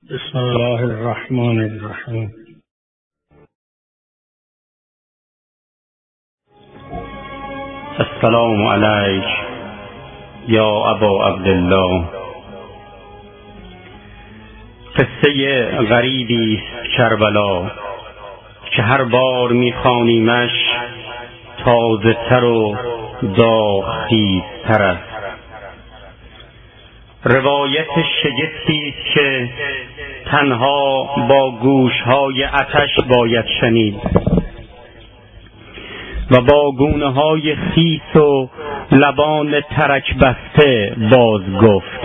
بسم الله الرحمن الرحیم. السلام علیک یا ابا عبدالله. قصه غریبی است کربلا که هر بار میخوانیمش تازه تر و داغ‌خیزتر است. روایت شگفتی است که تنها با گوش‌های آتش باید شنید و با گونه‌های خیس و لبان ترک بسته باز گفت.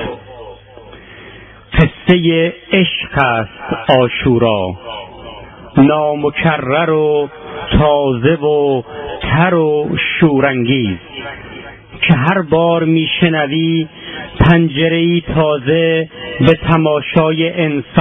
قصه عشق است عاشورا، نامکرر و تازه و تر و شورانگیز که هر بار میشنوی پنجره‌ای تازه به تماشای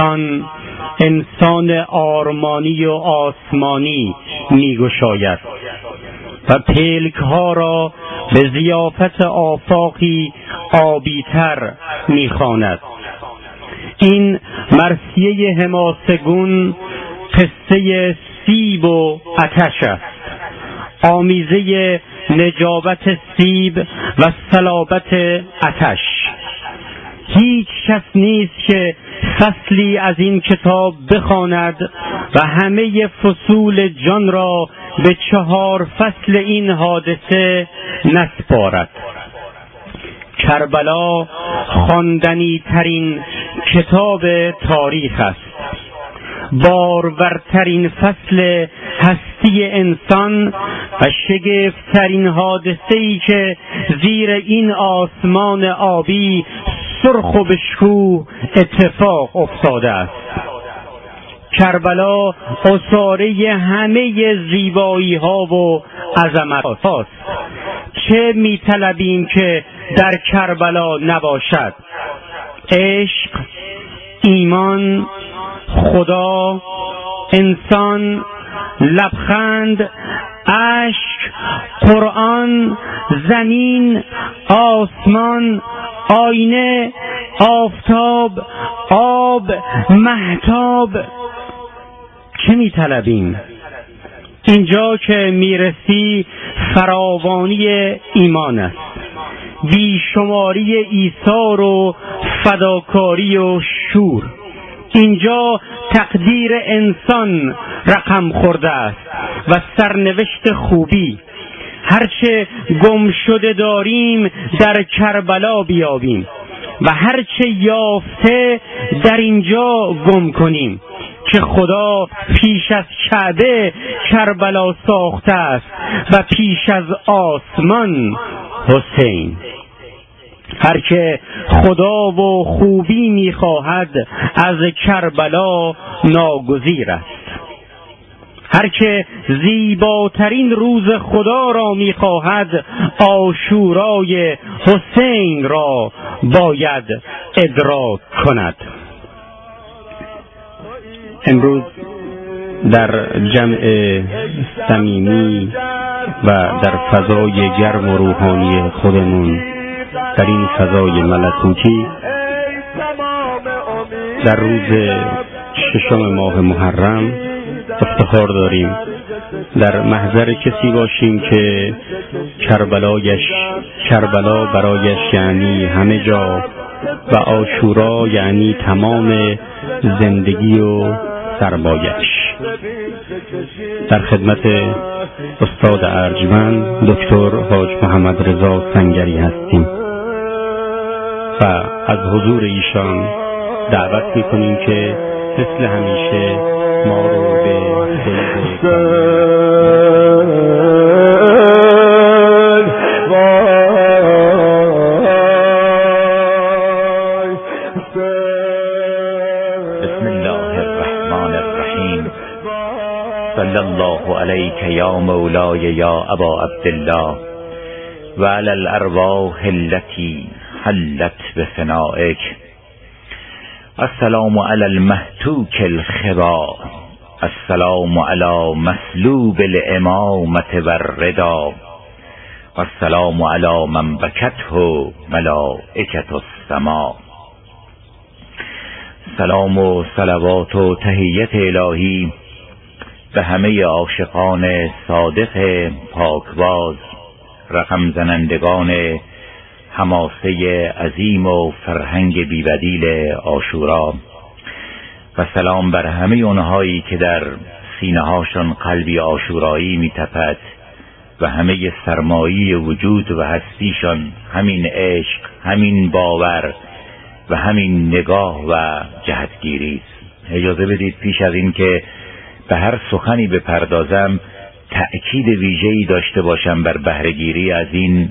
انسان آرمانی و آسمانی میگشاید و پلک‌ها را به ضیافت آفاقی آبی‌تر میخواند. این مرثیه حماسه‌گون قصه سیب و آتش است، آمیزه نجابت سیب و صلابت آتش. هیچ کس نیست که فصلی از این کتاب بخواند و همه فصول جان را به 4 فصل این حادثه نسپارد. کربلا خواندنی ترین کتاب تاریخ است، بارورترین فصل هستی انسان و شگفت‌ترین حادثه‌ای که زیر این آسمان آبی سرخ و بشکوه اتفاق افتاده است. کربلا اساره همه زیبایی‌ها و عظمت‌هاست. چه می‌طلبیم که در کربلا نباشد؟ عشق، ایمان، خدا، انسان، لبخند، اشک، قرآن، زمین، آسمان، آینه، آفتاب، آب، مهتاب. چه می‌طلبیم؟ اینجا که میرسی فراوانی ایمان است، بیشماری ایثار و فداکاری و شور. اینجا تقدیر انسان رقم خورده است و سرنوشت خوبی. هرچه گم شده داریم در کربلا بیابیم و هرچه یافته در اینجا گم کنیم که خدا پیش از کعبه کربلا ساخته است و پیش از آسمان حسین. هر که خدا و خوبی می‌خواهد از کربلا ناگزیر است. هر که زیباترین روز خدا را می‌خواهد عاشورای حسین را باید ادراک کند. امروز در جمع صمیمی و در فضای گرم و روحانی خودمون، در این فضای ملکوتی، در روز 6 ماه محرم افتخار داریم در محضر کسی باشیم که کربلا برایش یعنی همه جا و عاشورا یعنی تمام زندگی و سرمایه‌اش. در خدمت استاد ارجمند دکتر حاج محمد رضا سنگری هستیم و از حضور ایشان دعوت می‌کنیم که مثل همیشه ما رو به بسم الله الرحمن الرحیم. صلی الله علیک یا مولای یا ابا عبدالله و علی الارواح التي حلت بفنائک. السلام علی المهتوک الخبا، السلام علی مسلوب الامامة والرضا، والسلام علی من بکته ملائکة السما. سلام و صلوات و تحیت الهی به همه عاشقان صادق پاکباز، رقم زنندگان حماسه عظیم و فرهنگ بی‌بدیل عاشورا، و سلام بر همه اونهایی که در سینه هاشون قلبی عاشورایی میتپد و همه سرمایی وجود و هستیشان همین عشق، همین باور و همین نگاه و جهتگیری است. اجازه بدید پیش از این که به هر سخنی بپردازم تأکید ویژه‌ای داشته باشم بر بهره‌گیری از این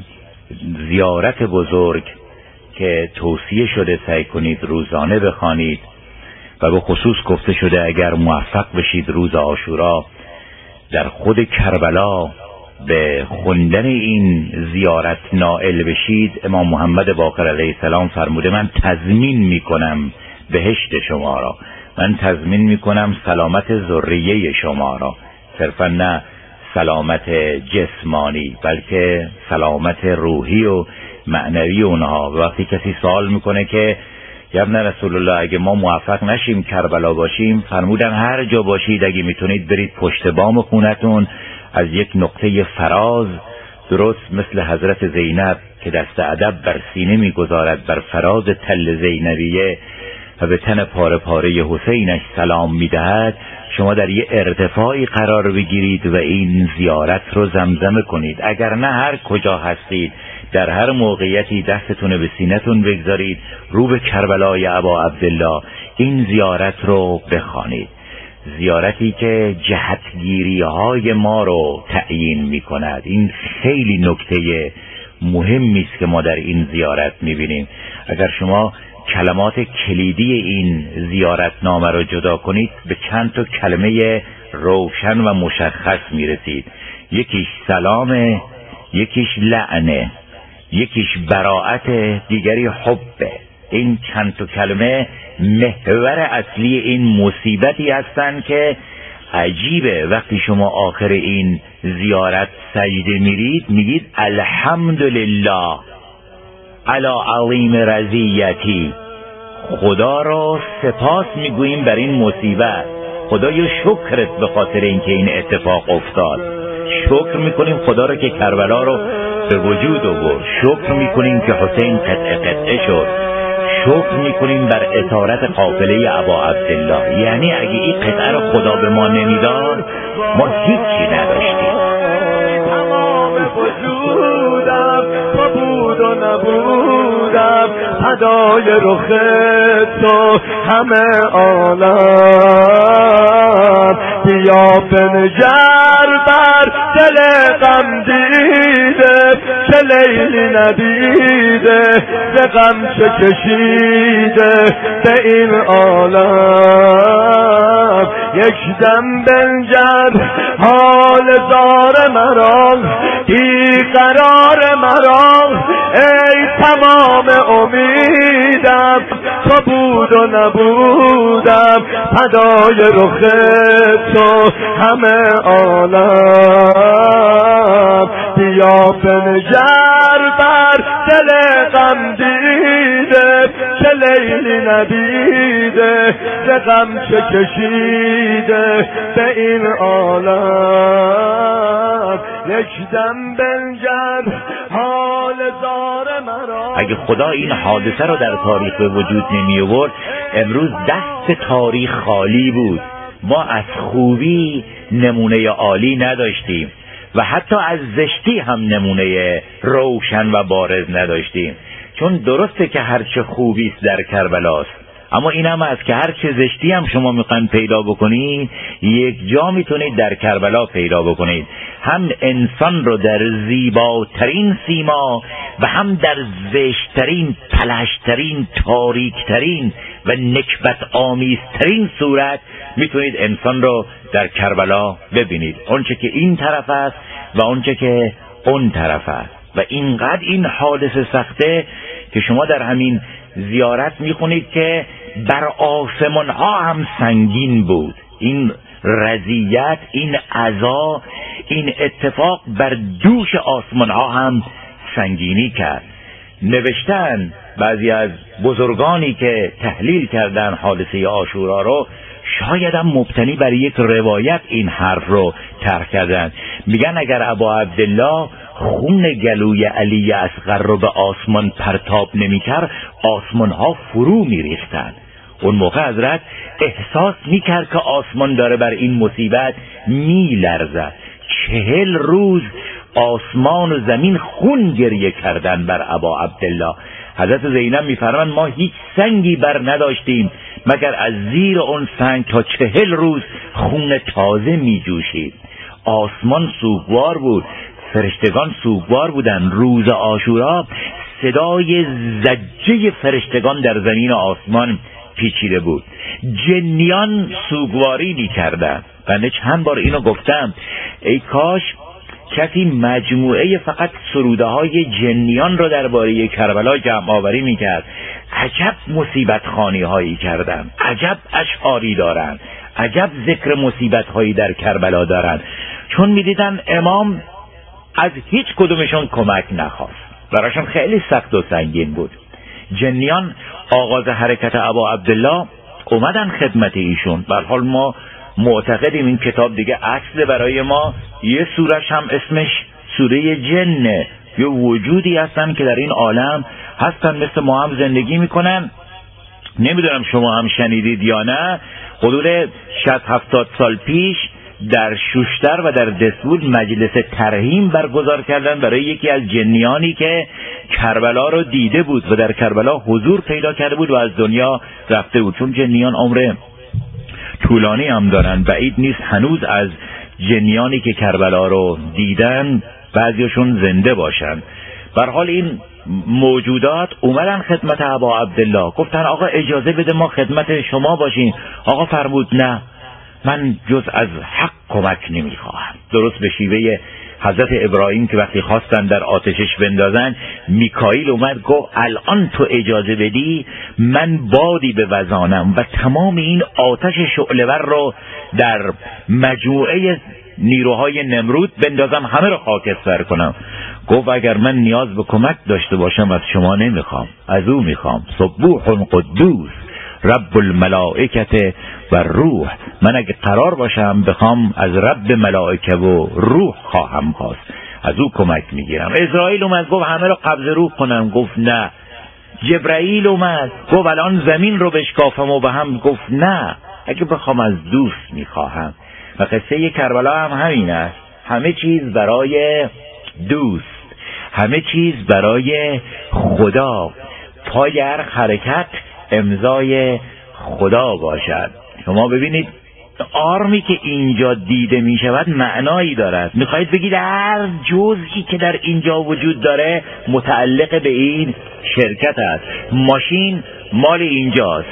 زیارت بزرگ که توصیه شده سعی کنید روزانه بخوانید و به خصوص گفته شده اگر موفق بشید روز عاشورا در خود کربلا به خوندن این زیارت نائل بشید. امام محمد باقر علیه السلام فرموده من تضمین میکنم بهشت شما را، من تضمین میکنم سلامت ذریه شما را، صرفا نه سلامت جسمانی بلکه سلامت روحی و معنوی اونها. وقتی کسی سوال میکنه که یا ابن رسول الله اگه ما موفق نشیم کربلا باشیم، فرمودن هر جا باشید اگه میتونید برید پشت بام خونتون از یک نقطه فراز، درست مثل حضرت زینب که دست ادب بر سینه میگذارد بر فراز تل زینبیه و به تن پاره پاره حسینش سلام میدهد، شما در یه ارتفاعی قرار بگیرید و این زیارت رو زمزمه کنید. اگر نه هر کجا هستید در هر موقعیتی دستتون به سینه‌تون بگذارید، رو به کربلای ابا عبدالله این زیارت رو بخوانید. زیارتی که جهتگیری های ما رو تعیین می کند. این خیلی نکته مهمی است که ما در این زیارت می بینیم. اگر شما کلمات کلیدی این زیارتنامه رو جدا کنید به چند تا کلمه روشن و مشخص می رسید. یکیش سلامه، یکیش لعنه، یکیش براءت، دیگری حبه. این چند تا کلمه محور اصلی این مصیبتی هستند که عجیبه وقتی شما آخر این زیارت سجده میرید میگید الحمدلله علی عظیم رضیتی، خدا را سپاس میگوییم بر این مصیبت، خدایا شکرت به خاطر اینکه این اتفاق افتاد، شکر میکنیم خدا را که کربلا رو به وجود آورد، شکر میکنیم که حسین قطعه شد، شکر میکنیم بر اسارت قافله ابا عبدالله. یعنی اگه این قطعه رو خدا به ما نمیداد ما هیچی نداشتیم. تمام وجودم تو بود و نبودم، فدای رخ تو همه عالم، بیا بنگر بر دل غم دیده چه لیلی ندیده، ز غم چه کشیده به این عالم، یک دم بنگر حال زار مرا، بیقرار مرا، ای تمام امیدم تو بود و نبودم، فدای رخ تو همه عالم، بیا بنگر بر دل غم دیده چه لیلی ندیده، ز غم چه کشیده به این عالم، یک دم بنگر حال زار مرا. اگه خدا این حادثه رو در تاریخ به وجود نمی آورد امروز دست تاریخ خالی بود. ما از خوبی نمونه عالی نداشتیم و حتی از زشتی هم نمونه روشن و بارز نداشتیم، چون درسته که هرچه خوبی است در کربلاست، اما این هم از که هرچه زشتی هم شما میخواین پیدا بکنید یک جا میتونید در کربلا پیدا بکنید. هم انسان رو در زیباترین سیما و هم در زشترین، پلشترین، تاریکترین و نکبت آمیزترین صورت میتونید انسان رو در کربلا ببینید، اونچه که این طرف است و اونچه که اون طرف است. و اینقدر این حادثه سخته که شما در همین زیارت میخونید که بر آسمان ها هم سنگین بود. این رضیت، این عزا، این اتفاق بر دوش آسمان ها هم سنگینی کرد. نوشتن بعضی از بزرگانی که تحلیل کردن حادثه عاشورا رو، شاید هم مبتنی بر یک روایت این حرف رو طرح کردن. میگن اگر ابا عبدالله خون گلوی علی اصغر رو به آسمان پرتاب نمی‌کرد، آسمان ها فرو می‌ریختن. اون موقع حضرت احساس می‌کرد که آسمان داره بر این مصیبت می‌لرزد. 40 روز آسمان و زمین خون گریه کردن بر ابا عبدالله. حضرت زینب می‌فرمایند ما هیچ سنگی بر نداشتیم مگر از زیر اون سنگ تا 40 روز خون تازه می‌جوشید. آسمان سوگوار بود، فرشتگان سوگوار بودن. روز عاشورا صدای زجه فرشتگان در زمین آسمان پیچیده بود. جنیان سوگواری می‌کردند. بنده چند بار اینو گفتم، ای کاش کسی مجموعه فقط سروده های جنیان رو درباره کربلا جمع آوری میکرد. عجب مصیبت خانی هایی کردن، عجب اشعاری دارن، عجب ذکر مصیبت هایی در کربلا دارن، چون میدیدن امام از هیچ کدومشون کمک نخواست. براشون خیلی سخت و سنگین بود. جنیان آغاز حرکت ابا عبدالله اومدن خدمت ایشون. به هر حال ما معتقدیم این کتاب دیگه اصل برای ما، یه سورش هم اسمش سوره جنه. یه وجودی هستن که در این عالم هستن، مثل ما هم زندگی میکنن. نمیدونم شما هم شنیدید یا نه، حدود 60-70 سال پیش در شوشتر و در دسفول مجلس ترحیم برگزار کردن برای یکی از جنیانی که کربلا رو دیده بود و در کربلا حضور پیدا کرده بود و از دنیا رفته بود. چون جنیان عمر طولانی هم دارن، بعید نیست هنوز از جنیانی که کربلا رو دیدن بعضیشون زنده باشن. به هر حال این موجودات اومدن خدمت ابا عبدالله، گفتن آقا اجازه بده ما خدمت شما باشیم. آقا فرمود نه، من جز از حق کمک نمیخواهم. درست به شیوه حضرت ابراهیم که وقتی خواستن در آتشش بندازن، میکائیل اومد گفت الان تو اجازه بدی من بادی به وزانم و تمام این آتش شعله‌ور رو در مجموعه نیروهای نمرود بندازم، همه رو خاکستر کنم. گفت اگر من نیاز به کمک داشته باشم از شما نمیخوام، از او میخوام. سبوح قدوس رب الملائکه و روح. من اگه قرار باشم بخوام از رب ملائکه و روح خواهم خواست، از او کمک میگیرم. اسرائیل اومد گفت همه رو قبض روح کنم، گفت نه. جبرائیل اومد گفت الان زمین رو بشکافم و به هم، گفت نه، اگه بخوام از دوست میخواهم. و قصه کربلا هم همین است، همه چیز برای دوست، همه چیز برای خدا. پای هر حرکت امضای خدا باشد. شما ببینید آرمی که اینجا دیده می شود معنایی دارد. میخواید بگید هر جزئی که در اینجا وجود داره متعلق به این شرکت است. ماشین مال اینجاست،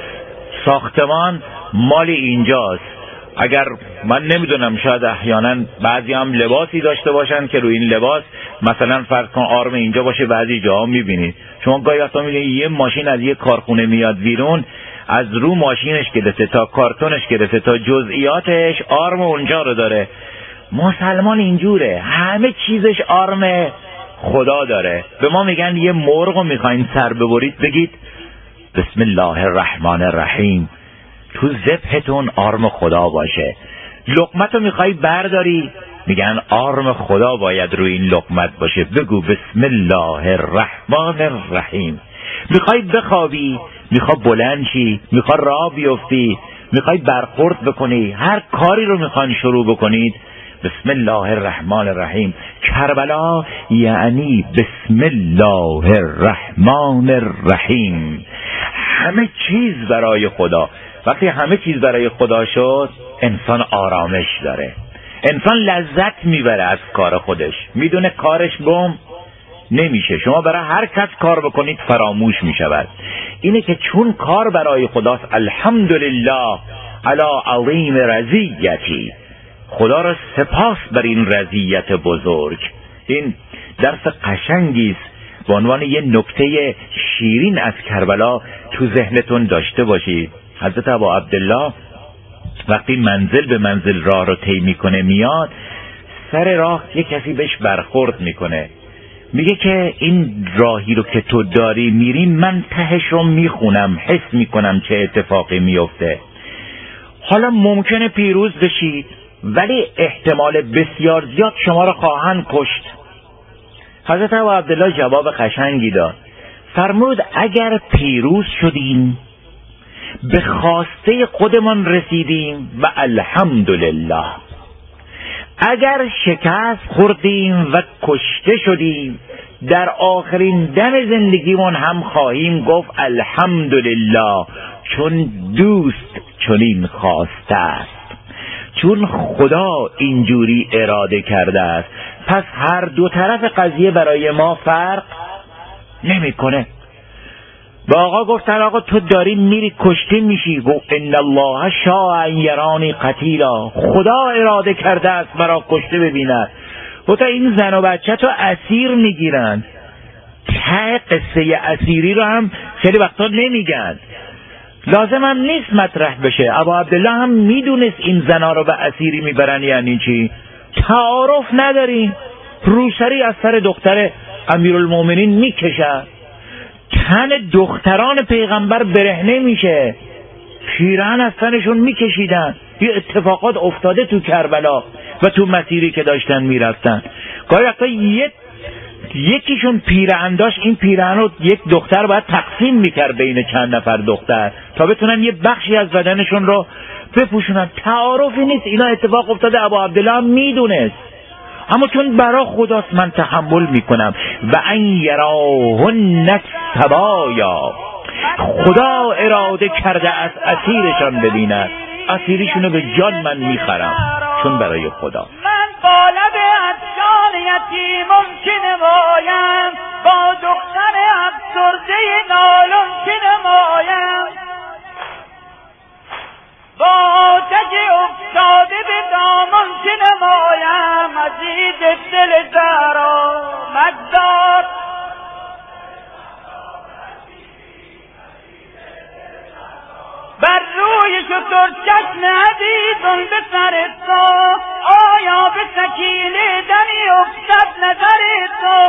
ساختمان مال اینجاست. اگر من نمیدونم، شاید احیانا بعضی هم لباسی داشته باشن که روی این لباس مثلا فرض کن آرم اینجا باشه، بعضی جاها میبینید شما گاهی وقتا میبینید یه ماشین از یه کارخونه میاد بیرون، از رو ماشینش گرفته تا کارتونش گرفته تا جزئیاتش آرم اونجا رو داره. مسلمان اینجوره، همه چیزش آرم خدا داره. به ما میگن یه مرغ رو میخواین سر ببرید، بگید بسم الله الرحمن الرحیم، تو ذبحتون آرم خدا باشه. لقمت رو میخوای برداری، میگن آرم خدا باید روی این لقمت باشه، بگو بسم الله الرحمن الرحیم. میخوای بخوابی، میخوای بلند شی، میخوای راه بیفتی، میخوای برخورد بکنی، هر کاری رو میخواین شروع بکنید، بسم الله الرحمن الرحیم. کربلا یعنی بسم الله الرحمن الرحیم. همه چیز برای خدا. وقتی همه چیز برای خدا شد، انسان آرامش داره، انسان لذت میبره از کار خودش، میدونه کارش گم نمیشه. شما برای هر کس کار بکنید فراموش میشود. اینه که چون کار برای خداست، الحمدلله علی عظیم رضیتی، خدا را سپاس بر این رضیت بزرگ. این درس قشنگی است، به عنوان یه نکته شیرین از کربلا تو ذهنتون داشته باشید. حضرت ابا عبدالله وقتی منزل به منزل راه رو طی میکنه، میاد سر راه یه کسی بهش برخورد میکنه، میگه که این راهی رو که تو داری میری من تهش رو میخونم، حس میکنم چه اتفاقی میفته. حالا ممکنه پیروز بشید ولی احتمال بسیار زیاد شما رو خواهند کشت. حضرت ابا عبدالله جواب قشنگی داد، فرمود اگر پیروز شدیم به خواسته خودمان رسیدیم و الحمدلله، اگر شکست خوردیم و کشته شدیم در آخرین دم زندگیمون هم خواهیم گفت الحمدلله، چون دوست چنین خواسته است، چون خدا اینجوری اراده کرده است. پس هر دو طرف قضیه برای ما فرق نمیکنه. با آقا گفتن آقا تو داری میری کشته میشی، گفت ان الله شاء ان یرانی قتیلا، خدا اراده کرده است مرا کشته ببیند. گفت این زن و بچه تو اسیر میگیرن، ته قصه اسیری رو هم خیلی وقتا نمیگن، لازم هم نیست مطرح بشه. ابا عبدالله هم میدونست این زنا رو به اسیری میبرن یعنی چی، تعارف نداریم، روسری از سر دختر امیرالمومنین میکشن، تن دختران پیغمبر برهنه میشه، پیرهن از تنشون میکشیدن. یه اتفاقات افتاده تو کربلا و تو مسیری که داشتن میرفتن. گاهی وقتا یکیشون پیرهن داشت، این پیرهن رو یک دختر باید تقسیم میکرد بین چند نفر دختر تا بتونن یه بخشی از بدنشون رو بپوشونن. تعارفی نیست، اینا اتفاق افتاده. ابا عبدالله هم میدونست، اما چون برا خداست من تحمل میکنم. و ان یراهن سبایا، خدا اراده کرده از اسیرشان ببیند، اسیریشونو به جان من میخرم چون برای خدا. من قالب از جان یتیم چه نمایم، با دختر افسرده نالون چه نمایم، با آتش افتاده به دامن چه نمایم، عزیز دل زهرا مگذار. بر روی شتر چشم عزیزم به سر تو، آیا به سکینه دمی افتد نظر تو،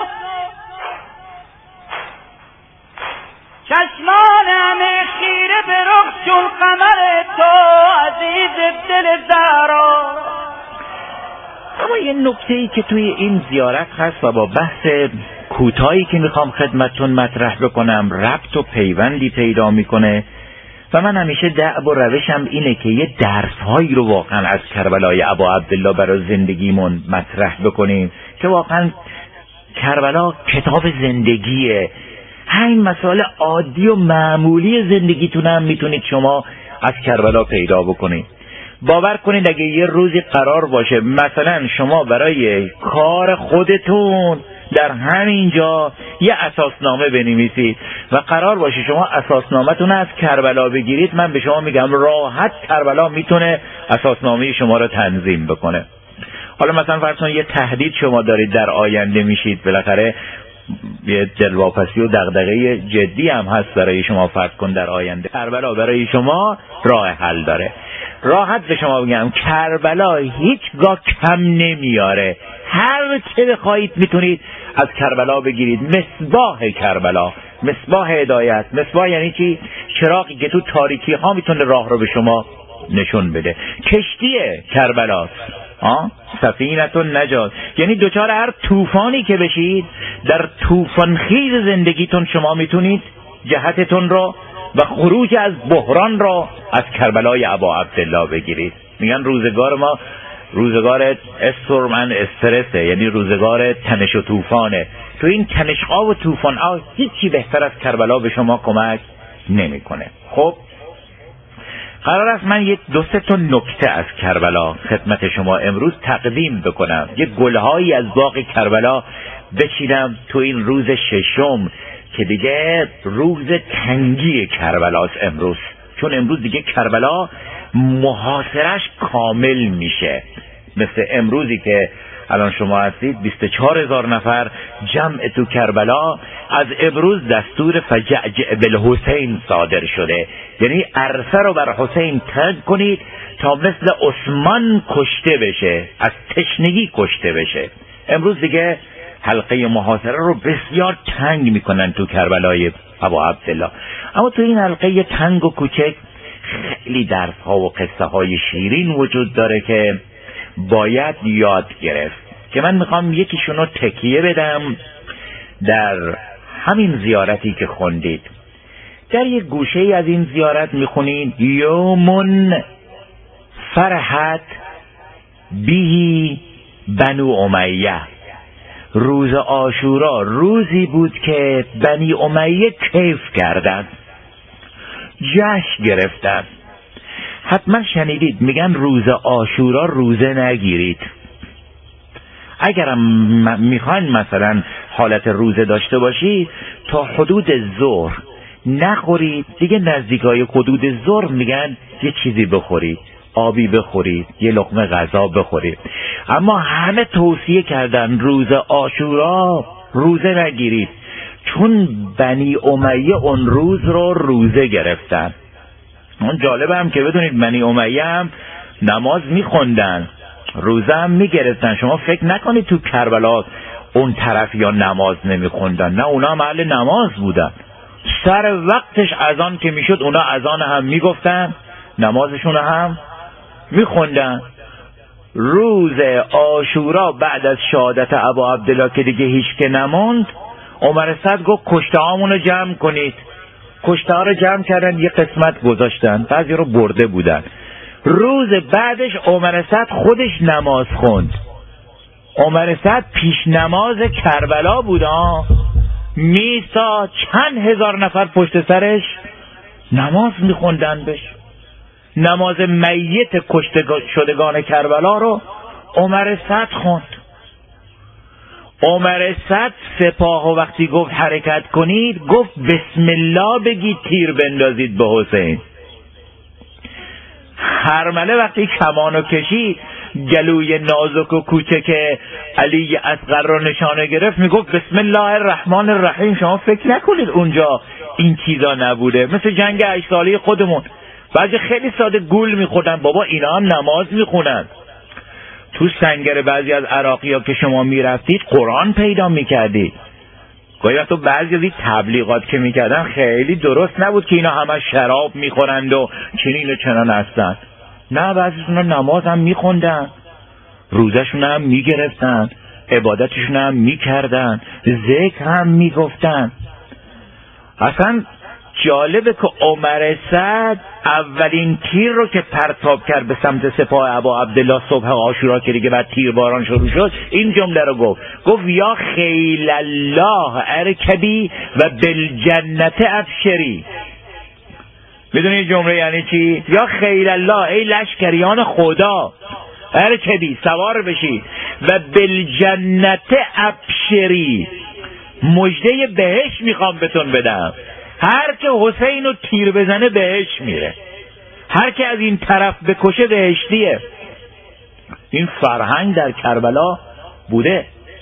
چشمان همه خیره به رخ چون قمر تو، عزیز دل زهرا. اما یه نکته‌ای که توی این زیارت هست و با بحث کوتاهی که میخوام خدمتتون مطرح بکنم ربط و پیوندی پیدا میکنه و من همیشه دأب و روشم اینه که یه درس‌هایی رو واقعا از کربلای ابا عبدالله برای زندگیمون مطرح بکنیم که واقعا کربلا کتاب زندگیه. همین مسائل عادی و معمولی زندگیتون هم میتونید شما از کربلا پیدا بکنید. باور کنید اگه یه روزی قرار باشه مثلا شما برای کار خودتون در همینجا یه اساسنامه بنویسید و قرار باشه شما اساسنامه‌تون از کربلا بگیرید، من به شما میگم راحت کربلا میتونه اساسنامه شما رو تنظیم بکنه. حالا مثلا فرض کنید یه تهدید شما دارید در آینده میشید، بالاخره یه دلواپسی و دغدغه جدی هم هست برای شما، فرض کن در آینده کربلا برای شما راه حل داره. راحت به شما بگم کربلا هیچگاه کم نمیاره، هر چه بخواید میتونید از کربلا بگیرید. مصباح کربلا، مصباح هدایت. مصباح یعنی چی؟ چراغی که تو تاریکی ها میتونه راه رو به شما نشون بده. کشتی کربلا، سفینه النجات، یعنی دوچار هر طوفانی که بشید در طوفان خیز زندگیتون شما میتونید جهتتون رو و خروج از بحران رو از کربلای ابا عبدالله بگیرید. میگن روزگار ما روزگار استورمن استرسه، یعنی روزگار تنش و طوفانه. تو این تنش‌ها و طوفان‌ها هیچی بهتر از کربلا به شما کمک نمی‌کنه. خب قرار است من یک دو سه تا نکته از کربلا خدمت شما امروز تقدیم بکنم، یک گلهایی از باغ کربلا بچینم تو این روز ششم که دیگه روز تنگی کربلاست امروز، چون امروز دیگه کربلا محاصرش کامل میشه. مثل امروزی که الان شما هستید 24,000 نفر جمع تو کربلا، از امروز دستور فجعجع بالحسین صادر شده، یعنی عرصه رو بر حسین تنگ کنید تا مثل عثمان کشته بشه، از تشنگی کشته بشه. امروز دیگه حلقه محاصره رو بسیار تنگ میکنن تو کربلای ابا عبدالله. اما تو این حلقه تنگ و کوچک خیلی درس ها و قصه های شیرین وجود داره که باید یاد گرفت، که من میخوام یکیشونو تکیه بدم در همین زیارتی که خوندید. در یک گوشه ای از این زیارت میخونید یومن فرحت بیهی بنو امیه، روز عاشورا روزی بود که بنی امیه کیف کردند، جشن گرفتند. حتما شنیدید میگن روز عاشورا روزه نگیرید. اگرم میخواین مثلا حالت روزه داشته باشی تا حدود ظهر نخورید، دیگه نزدیکای حدود ظهر میگن یه چیزی بخورید، آبی بخورید، یه لقمه غذا بخورید. اما همه توصیه کردن روز عاشورا روزه نگیرید، چون بنی امیه اون روز رو روزه گرفتن. اون جالبه هم که بدونید بنی امیه هم نماز میخوندن، روزه هم میگرفتن. شما فکر نکنید تو کربلا اون طرف یا نماز نمیخوندن، نه، اونا هم اهل نماز بودن. سر وقتش اذان که میشد اونا اذان هم میگفتن، نمازشون هم میخوندن. روز عاشورا بعد از شهادت ابا عبدالله که دیگه هیچ که نموند، عمر سعد گفت کشته هامونو جمع کنید. کشته ها رو جمع کردن، یه قسمت گذاشتن، بعضی رو برده بودن. روز بعدش عمر سعد خودش نماز خوند. عمر سعد پیش نماز کربلا بود، میسا چند هزار نفر پشت سرش نماز میخوندن بش. نماز میت کشته شدگان کربلا رو عمر سعد خوند. عمر سعد سپاه و وقتی گفت حرکت کنید گفت بسم الله بگید تیر بندازید به حسین. هرمله وقتی کمانو کشید گلوی نازک و کوچک علی اصغر رو نشانه گرفت میگفت بسم الله الرحمن الرحیم. شما فکر نکنید اونجا این چیزا نبوده، مثل جنگ 8 ساله خودمون. بعضی خیلی ساده گول میخوردن، بابا اینا هم نماز میخونن. تو سنگر بعضی از عراقی ها که شما میرفتید قرآن پیدا میکردید. گاهی وقتا بعضی از این تبلیغات که میکردن خیلی درست نبود که اینا همه شراب میخورند و چنین و چنان هستند. نه، بعضیشون نماز هم میخوندن، روزشون هم میگرفتن، عبادتشون هم میکردن، ذکر هم میگفتن. اصلا جالبه که عمر سعد اولین تیر رو که پرتاب کرد به سمت سپاه ابا عبدالله صبح عاشورا که دیگه بعد تیرباران شروع شد، این جمله رو گفت یا خیل الله ارکبی و بالجنت ابشری. میدونی جمله یعنی چی؟ یا خیل الله، ای لشکریان خدا، ارکبی سوار بشید، و بالجنت ابشری، مژده بهشت میخوام بهتون بدم. هر که حسین رو تیر بزنه بهشت میره، هر که از این طرف بکشه بهشتیه. این فرهنگ در کربلا بوده.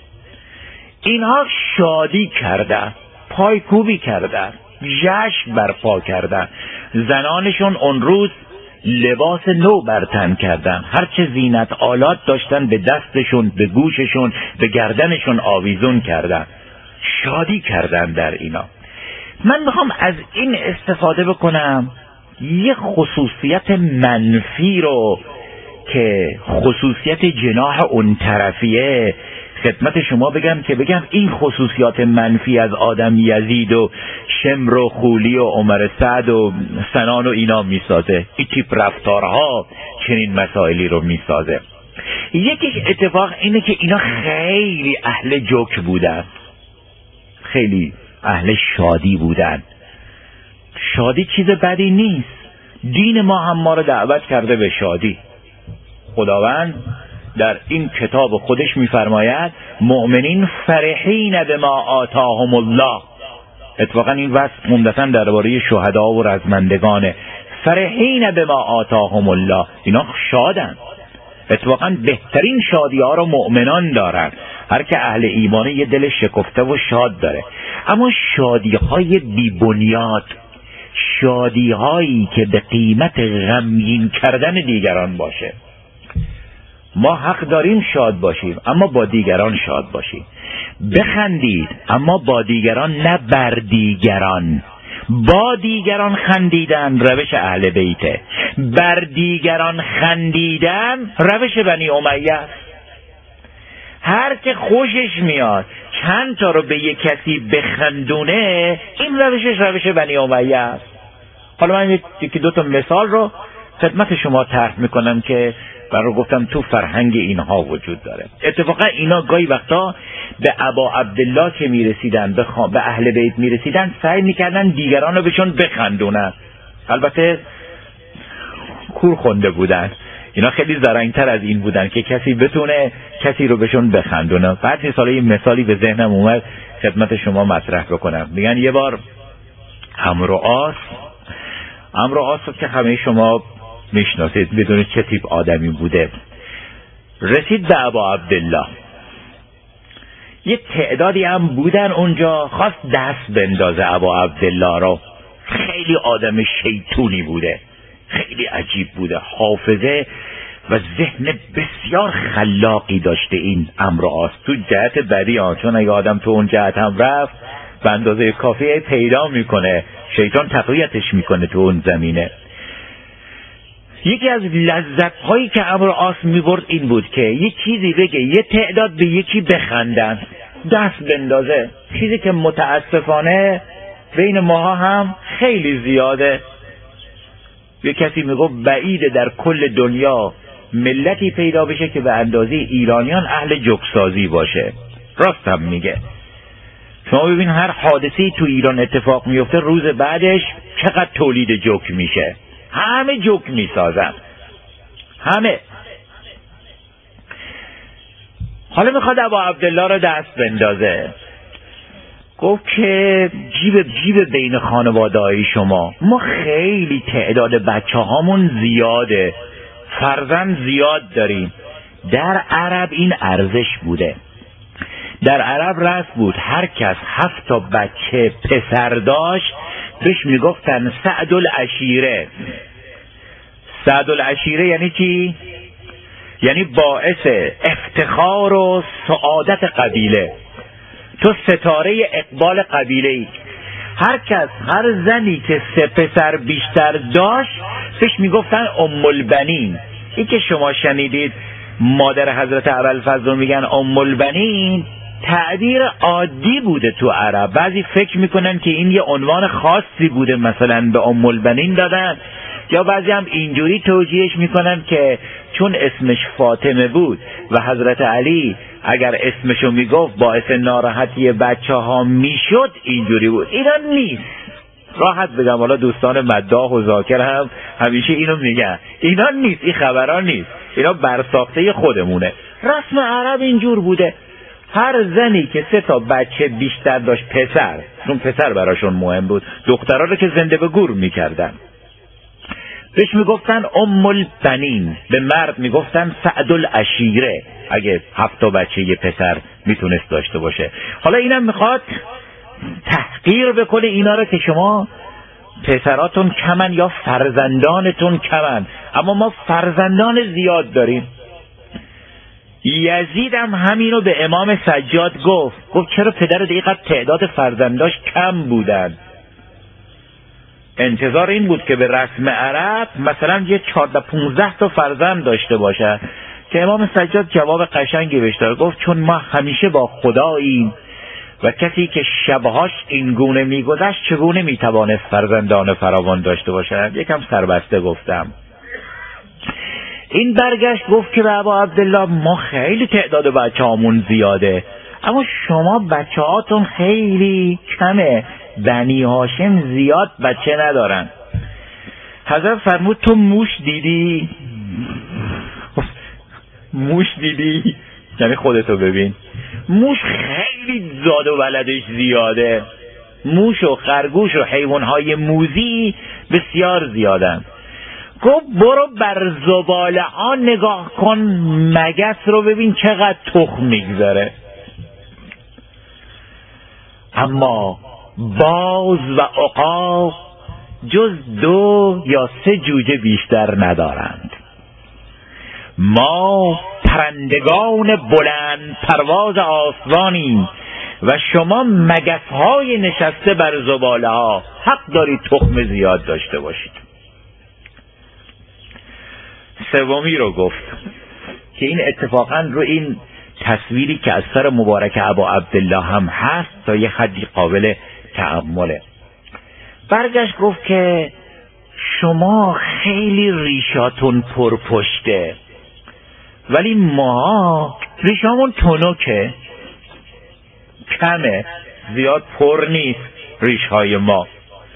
اینها شادی کردن، پایکوبی کردن، جشن برپا کردن. زنانشون اون روز لباس نو بر تن کردن، هرچه زینت آلات داشتن به دستشون، به گوششون، به گردنشون آویزون کردن، شادی کردن در اینا. من میخوام از این استفاده بکنم یه خصوصیت منفی رو که خصوصیت جناح اون طرفیه خدمت شما بگم، که بگم این خصوصیات منفی از آدم یزید و شمر و خولی و عمر سعد و سنان و اینا میسازه. این تیپ رفتارها چنین مسائلی رو میسازه. یکیش اتفاق اینه که اینا خیلی اهل جوک بودن، خیلی اهل شادی بودن. شادی چیز بدی نیست، دین ما هم ما رو دعوت کرده به شادی. خداوند در این کتاب خودش میفرماید مؤمنین فرحین بما آتاهم الله. اتفاقا این وصف عمدتاً درباره شهدا و رزمندگانه. فرحین بما آتاهم الله، اینا شادن. اتفاقا بهترین شادی ها رو مؤمنان دارن. هر که اهل ایمانه یه دل شکفته و شاد داره. اما شادی های بی بنیاد، شادی هایی که به قیمت غمگین کردن دیگران باشه. ما حق داریم شاد باشیم اما با دیگران شاد باشیم. بخندید اما با دیگران نه بر دیگران. با دیگران خندیدن روش اهل بیته، بر دیگران خندیدن روش بنی امیه. هر که خوشش میاد چند تا رو به یک کسی بخندونه، این روشش روش بنی امیه است. حالا من یکی دو تا مثال رو خدمت شما طرح میکنم که من رو گفتم تو فرهنگ اینها وجود داره. اتفاقا اینا گاهی وقتا به ابا عبدالله که میرسیدن، به اهل بیت میرسیدن، سعی میکردن دیگران رو بهشون بخندونن. البته کور خونده بودن، اینا خیلی زرنگتر از این بودن که کسی بتونه کسی رو بهشون بخندونه. بعد یه مثالی به ذهنم اومد خدمت شما مطرح بکنم. میگن یه بار عمرو عاص که همه شما میشناسید، بدونید چه تیپ آدمی بوده، رسید به ابا عبدالله. یه تعدادی هم بودن اونجا، خواست دست بندازه ابا عبدالله رو. خیلی آدم شیطونی بوده، خیلی عجیب بوده، حافظه و ذهن بسیار خلاقی داشته این عمرو عاص. تو جهت بدی چون اگه آدم تو اون جهت هم رفت به اندازه کافی پیدا میکنه، شیطان تقویتش میکنه تو اون زمینه. یکی از لذت‌هایی که عمرو عاص می‌برد این بود که یه چیزی بگه، یه تعداد به یکی بخندن، دست بندازه. چیزی که متاسفانه بین ماها هم خیلی زیاده. یه کسی میگه بعیده در کل دنیا ملتی پیدا بشه که به اندازه ایرانیان اهل جوکسازی باشه. راست هم میگه. شما ببین هر حادثه‌ای تو ایران اتفاق میفته، روز بعدش چقدر تولید جوک میشه. همه جوک میسازن، همه. حالا میخواد ابا عبدالله رو دست بندازه. گفت که جیب بین خانواده‌های شما، ما خیلی تعداد بچه هامون زیاده، فرزند زیاد داریم. در عرب این ارزش بوده، در عرب رسم بود هر کس 7 تا بچه پسر داشت بهش میگفتن سعد العشیره. سعد العشیره یعنی چی؟ یعنی باعث افتخار و سعادت قبیله، تو ستاره اقبال قبیله ای. هر زنی که 3 پسر بیشتر داشت بهش میگفتن ام البنین. این که شما شنیدید مادر حضرت ابوالفضل میگن ام البنین، تعبیر عادی بوده تو عرب. بعضی فکر میکنن که این یه عنوان خاصی بوده، مثلا به ام البنین دادن، یا بعضی هم اینجوری توجیهش میکنن که چون اسمش فاطمه بود و حضرت علی اگر اسمشو میگفت باعث ناراحتی بچه ها میشد، اینجوری بود. اینا نیست، راحت بگم، حالا دوستان مداح و ذاکر هم همیشه اینو میگن، اینا نیست، این خبران نیست، اینا برساخته خودمونه. رسم عرب اینجور بوده، هر زنی که 3 تا بچه بیشتر داشت، پسر، چون پسر براشون مهم بود، دخترها رو که زنده به گور میکردن، بهش میگفتن ام البنین. به مرد میگفتن سعد العشیره اگه 7 تا بچه یه پسر میتونست داشته باشه. حالا اینم میخواد تحقیر بکنه اینا رو که شما پسراتون کمن یا فرزندانتون کمن، اما ما فرزندان زیاد داریم. یزید هم همینو به امام سجاد گفت چرا پدر دقیقا تعداد فرزنداش کم بودن؟ انتظار این بود که به رسم عرب مثلا یه 14-15 تا فرزند داشته باشه، که امام سجاد جواب قشنگی بهش داد، گفت چون ما همیشه با خداییم و کسی که شبهاش این گونه میگذشت چگونه میتوانست فرزندان فراوان داشته باشه؟ یکم سربسته گفتم. این برگشت گفت که ابا عبدالله ما خیلی تعداد بچه هامون زیاده، اما شما بچه هاتون خیلی کمه، بنی هاشم زیاد بچه ندارن. حضرت فرمود تو موش دیدی؟ موش دیدی؟ یعنی خودتو ببین، موش خیلی زاد و ولدش زیاده، موش و خرگوش و حیوانهای موذی بسیار زیادن. گفت برو بر زباله ها نگاه کن، مگس رو ببین چقدر تخم میگذاره، اما باز و عقاب جز 2 یا 3 جوجه بیشتر ندارند. ما پرندگان بلند پرواز آسمانیم و شما مگس‌های نشسته بر زباله ها. حق دارید تخم زیاد داشته باشید. سومی رو گفت که این اتفاقا رو این تصویری که از سر مبارک ابا عبدالله هم هست تا یه حدی قابل تأمله. برگشت گفت که شما خیلی ریشاتون پرپشته ولی ما ریشامون تنکه، کمه، زیاد پر نیست ریشهای ما.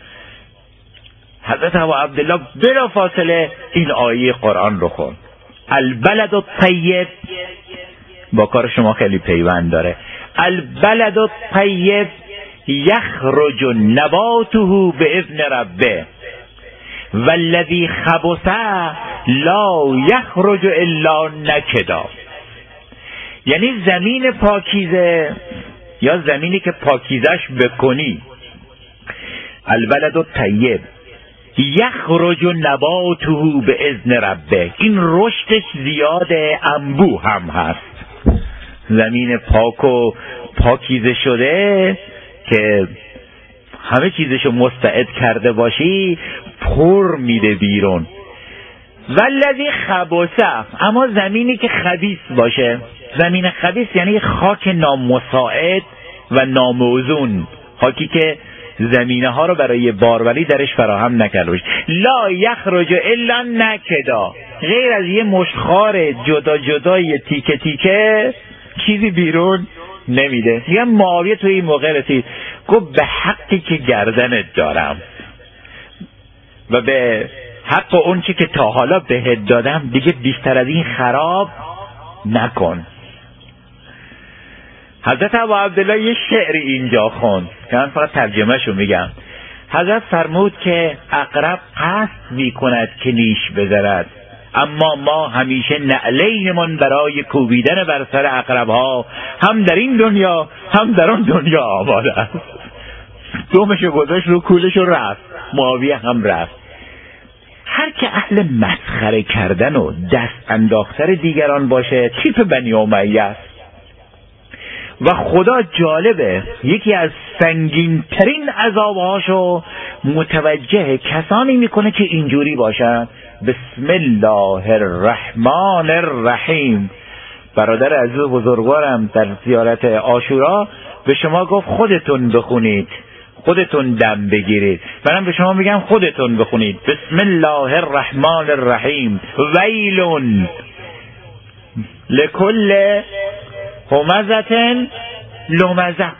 حضرت ابا عبدالله بلا فاصله این آیه قرآن رو خوند. البلد الطیب با کار شما خیلی پیوند داره. البلد الطیب یخرج نباته باذن ربه والذی خبث لا یخرج الا نکدا. یعنی زمین پاکیزه یا زمینی که پاکیزش بکنی، البلد الطیب یخرج نباته باذن ربه، این رشدش زیاده، انبوه هم هست. زمین پاک و پاکیزه شده که همه چیزشو مستعد کرده باشی پر میده بیرون. والذی خبث، اما زمینی که خبیث باشه، زمین خبیث یعنی خاک نامساعد و ناموزون، خاکی که زمینه ها رو برای باروری درش فراهم نکرده باشه. لا یخرج الا نکدا، غیر از یه مشخار جدا جدای تیکه تیکه چیزی بیرون نمیده. میگم معاویه توی این موقع رسید گفت به حقی که گردنت دارم و به حق اون چی که تا حالا بهت دادم دیگه بیشتر از این خراب نکن. حضرت ابا عبدالله یه شعری اینجا خوند که من فقط ترجمه شو میگم. حضرت فرمود که عقرب قصد میکند که نیش بزرد، اما ما همیشه نعلینمان برای کوبیدن بر سر عقرب ها هم در این دنیا هم در اون دنیا آماده است. دومشو گذاشت رو کولشو رفت. معاویه هم رفت. هر که اهل مسخره کردن و دست انداختن دیگران باشه تیپ بنی امیه است. و خدا جالبه یکی از سنگین ترین عذابهاشو متوجه کسانی میکنه که اینجوری باشن. بسم الله الرحمن الرحیم. برادر عزیز بزرگوارم در زیارت عاشورا به شما گفت خودتون بخونید، خودتون دم بگیرید. منم به شما میگم خودتون بخونید. بسم الله الرحمن الرحیم. ویلون لکل همزة لمزة،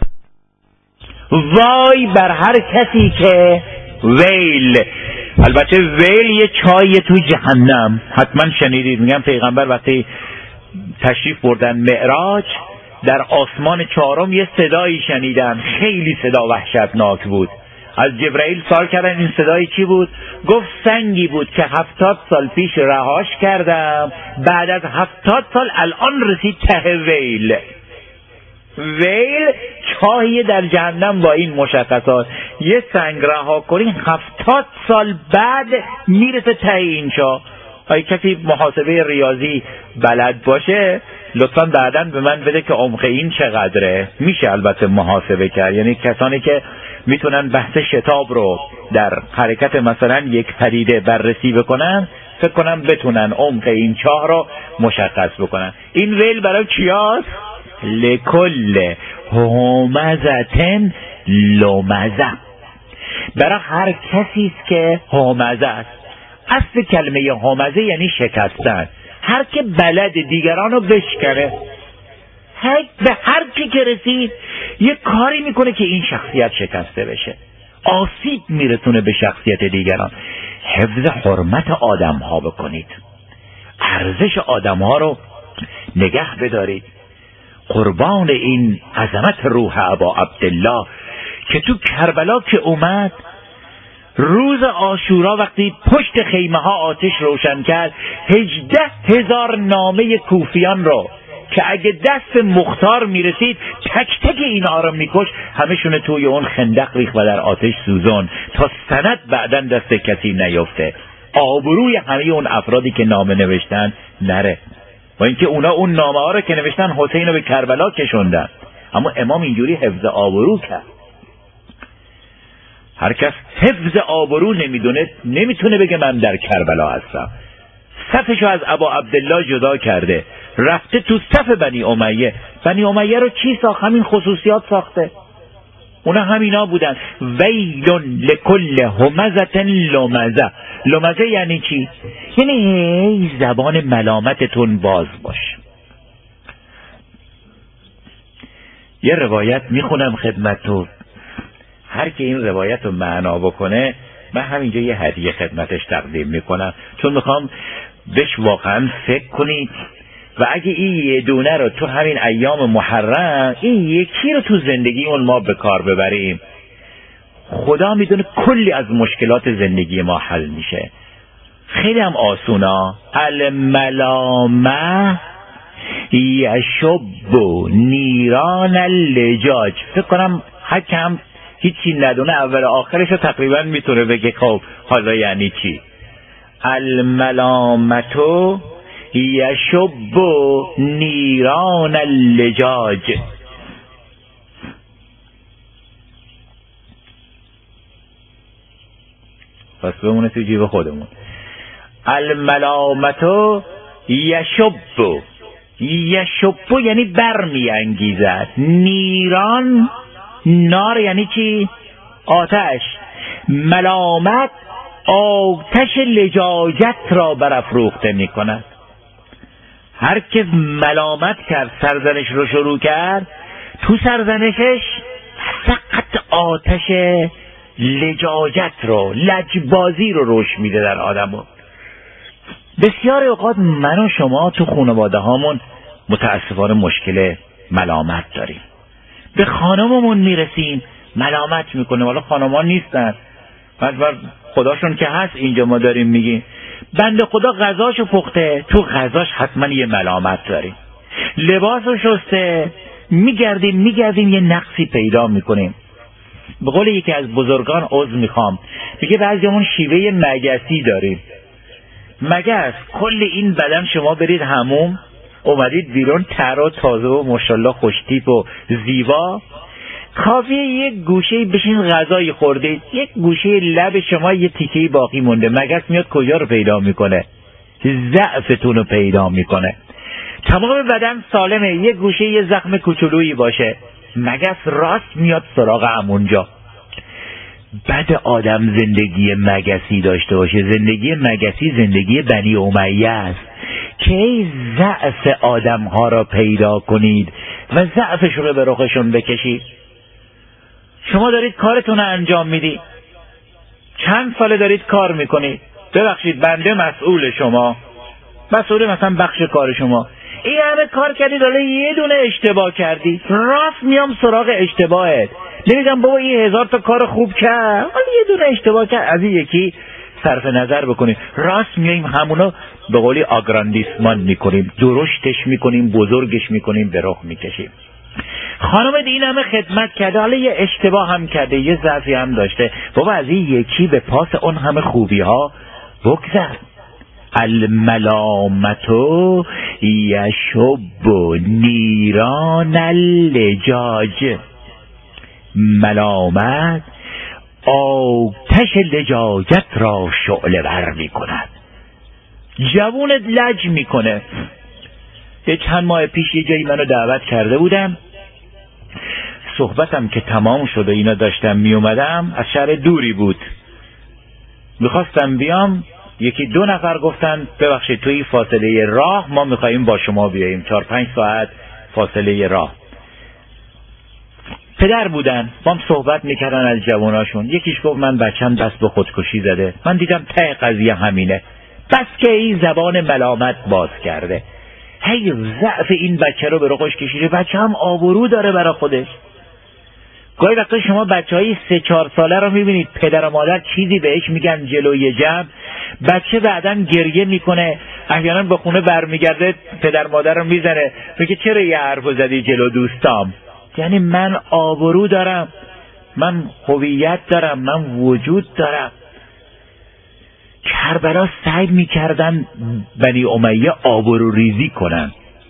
وای بر هر کسی که ویل. البته ویل یه چای تو جهنم، حتما شنیدید. میگم پیغمبر وقتی تشریف بردن معراج در آسمان چهارم یه صدایی شنیدن، خیلی صدا وحشتناک بود. از جبرائیل سوال کردن این صدای چی بود؟ گفت سنگی بود که 70 سال پیش رهاش کردم، بعد از 70 سال الان رسید ته ویل. ویل چاهی در جهنم با این مشخصات. یه سنگ رها کنی 70 سال بعد میرسه ته این چاه. اگه کسی محاسبه ریاضی بلد باشه لطفا بعداً به من بده که عمق این چقدره. میشه البته محاسبه کرد. یعنی کسانی که میتونن بحث شتاب رو در حرکت مثلا یک پدیده بررسی بکنن فکر کنم بتونن عمق این چاه رو مشخص بکنن. این ویل برای چیاست؟ لکل همزة لمزة، برای هر کسی است که همزه است. اصل کلمه همزه یعنی شکستن. هر که بلد دیگران رو بشکنه، به هر کی که رسید یه کاری میکنه که این شخصیت شکسته بشه، آسیب میرسونه به شخصیت دیگران. حفظ حرمت آدم ها بکنید، ارزش آدم ها رو نگه بدارید. قربان این عظمت روح ابا عبدالله که تو کربلا که اومد روز عاشورا وقتی پشت خیمه ها آتش روشن کرد 18,000 نامه کوفیان رو که اگه دست مختار میرسید تک تک اینا رو میکش، همشون توی اون خندق ریخت و در آتش سوزون تا سند بعداً دست کسی نیفته، آبروی همه اون افرادی که نامه نوشتن نره. با اینکه اونا اون نامه ها رو که نوشتن حسین رو به کربلا کشوندن، اما امام اینجوری حفظ آبرو کرد. هر کس حفظ آبرو نمیدونه نمیتونه بگه من در کربلا هستم. صفشو از ابا عبدالله جدا کرده، رفته تو صف بنی امیه. بنی امیه رو چی ساخت؟ همین خصوصیات ساخته. اونا همینا بودن. ویل لکل همزة لمزه. لمزه یعنی چی؟ یعنی زبان ملامتتون باز باش. یه روایت میخونم خدمتتون، هر که این روایت رو معنا بکنه من همینجا یه هدیه خدمتش تقدیم میکنم، چون میخوام بهش واقعا فکر کنید و اگه این یه دونه رو تو همین ایام محرم این یکی رو تو زندگیمون ما به کار ببریم، خدا میدونه کلی از مشکلات زندگی ما حل میشه. خیلی هم آسونا. الملامه یشب نیران اللجاج. فکر کنم حکم هیچی ندونه اول آخرش رو تقریبا میتونه بگه خب حالا یعنی چی. الملامتو یشب نیران اللجاج. پس بمونه تو جیب خودمون. الملامتو یشب، یشب یعنی برمی انگیزد. نیران، نار یعنی چی؟ آتش. ملامت آتش لجاجت را برافروخته می کند. هر که ملامت کرد، سرزنش رو شروع کرد، تو سرزنشش فقط آتش لجاجت رو، لجبازی رو روش میده در آدمو. بسیار اوقات من و شما تو خانواده هامون متاسفانه مشکل ملامت داریم. به خانممون میرسیم ملامت میکنه، والا خانم‌ها نیستن، بعد خداشون که هست. اینجا ما داریم میگیم بنده خدا غذاشو پخته، تو غذاش حتما یه ملامت داریم. لباسو شسته، میگردیم یه نقصی پیدا میکنیم. به قول یکی از بزرگان عذر میخوام، میگه بعضیمون شیوه مگسی داریم. مگس کل این بدن شما برید حموم، اومدید بیرون تر و تازه و ماشاءالله خوشتیپ و زیبا، کافیه یک گوشه بشین غذای خوردید، یک گوشه لب شما یه تیکه باقی مونده، مگس میاد کجا رو پیدا میکنه؟ ضعفتون رو پیدا میکنه. تمام بدن سالمه، یک گوشه یه زخم کوچولویی باشه، مگس راست میاد سراغ همونجا. بد آدم زندگی مگسی داشته باشه. زندگی مگسی زندگی بنی امیه است که ضعف آدم ها را پیدا کنید و ضعفش رو به رخشون بکشید. شما دارید کارتون رو انجام میدید، چند ساله دارید کار میکنید، ببخشید بنده مسئول شما، مسئول مثلا بخش کار شما، این همه کار کردید حالا یه دونه اشتباه کردی، راست میام سراغ اشتباهت، نمیگم بابا این 1000 تا کار خوب کرد حالا یه دونه اشتباه کرد، از این یکی صرف نظر بکنیم، راست میایم همونو به قولی آگراندیسمان میکنیم، درشتش میکنیم، بزرگش میکنیم، به رخ میکشیم. خانم این همه خدمت کرده، حالا یه اشتباه هم کرده، یه ضعفی هم داشته، بابا از این یکی به پاس اون همه خوبی ها بگذر. الملامتو یشب نیران اللجاج. ملامت آتش لجاجت را شعله ور می کند، جوونت لج می کنه. یه چند ماه پیش یه جایی منو دعوت کرده بودم، صحبتم که تمام شد و اینا داشتم می اومدم، از شهر دوری بود، میخواستم بیام، یکی 2 نفر گفتن ببخشید توی فاصله راه ما میخواییم با شما بیاییم، 4-5 ساعت فاصله راه. پدر بودن، با هم صحبت میکردن از جواناشون. یکیش گفت من بچم دست به خودکشی زده. من دیدم ته قضیه همینه، بس که این زبان ملامت باز کرده، هی ضعف این بچه رو به رخش کشیده. بچه هم آبرو داره برای خودش. گاهی وقتا شما بچهای 3-4 ساله رو میبینید پدر و مادر چیزی بهش میگن جلوی جمع، بچه بعداً گریه میکنه، احیانا به خونه برمیگرده پدر مادر رو میزنه، میگه چرا یه حرفو زدی جلو دوستام؟ یعنی من آبرو دارم، من هویت دارم، من وجود دارم. کربلا سعی میکردن بنی امیه آبروریزی کنن.